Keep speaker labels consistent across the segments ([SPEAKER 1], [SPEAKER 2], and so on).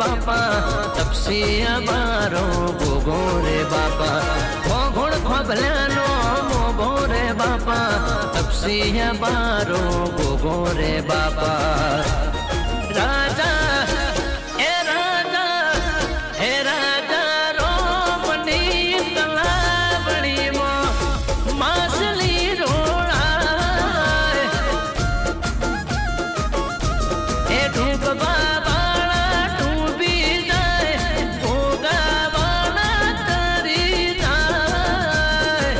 [SPEAKER 1] बापा तपसिया बारो गोगो रे बापा घोड़ खोबलानो मोगो रे बापा तपसिया बारो गोगो रे बापा राजा ए राजा हे राजा रोमनी तलावड़ी मो मासली रोड़ा ए डूब बाबा डूबी जाए भोगा वाला तरी जाए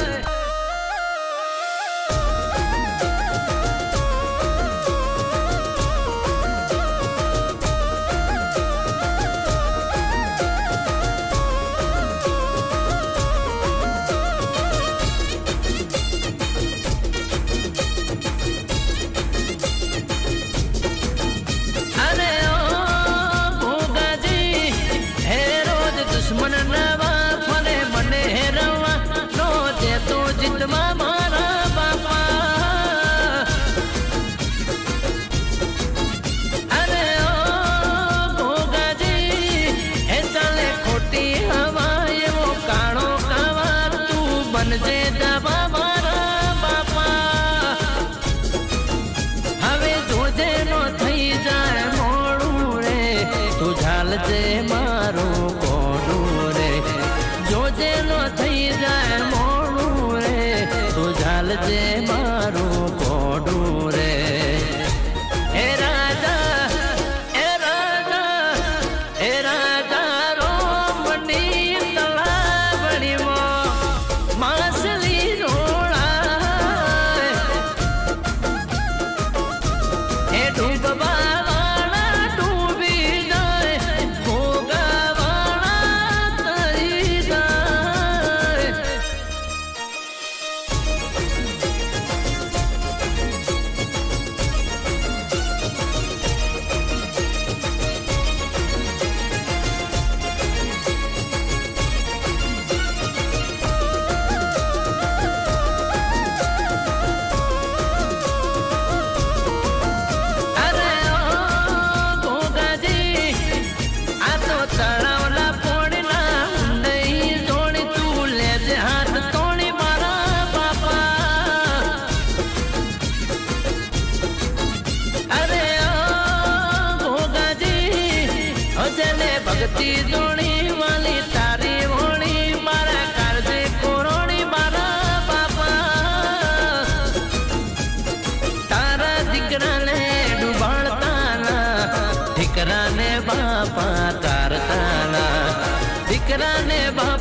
[SPEAKER 1] दुश्मन नवा फले मने रवा नो दे तो जितमा मारा बापा अरे ओ भोगा जी हे चले खोटी हवा ये वो काणो कावार तू बन जे दबा मारा बापा हवे जोजे नो थई जाए मोड़ू रे तू झाल जे मारो जोजे नो थई जाए मोड़ू रे तू झाल जे मारू कोडू रे ए राजा ए राजा ए राजा रोमनी तलावड़ी मो मासली रोड़ा ए डूबा भक्ति जोड़ी वाली तारी होनी मारा कर दे कोरोनी मारा बापा तारा दिकरा ने डुबाड़ताना ठिकरा ने बापा तारताना दिकरा ने बापा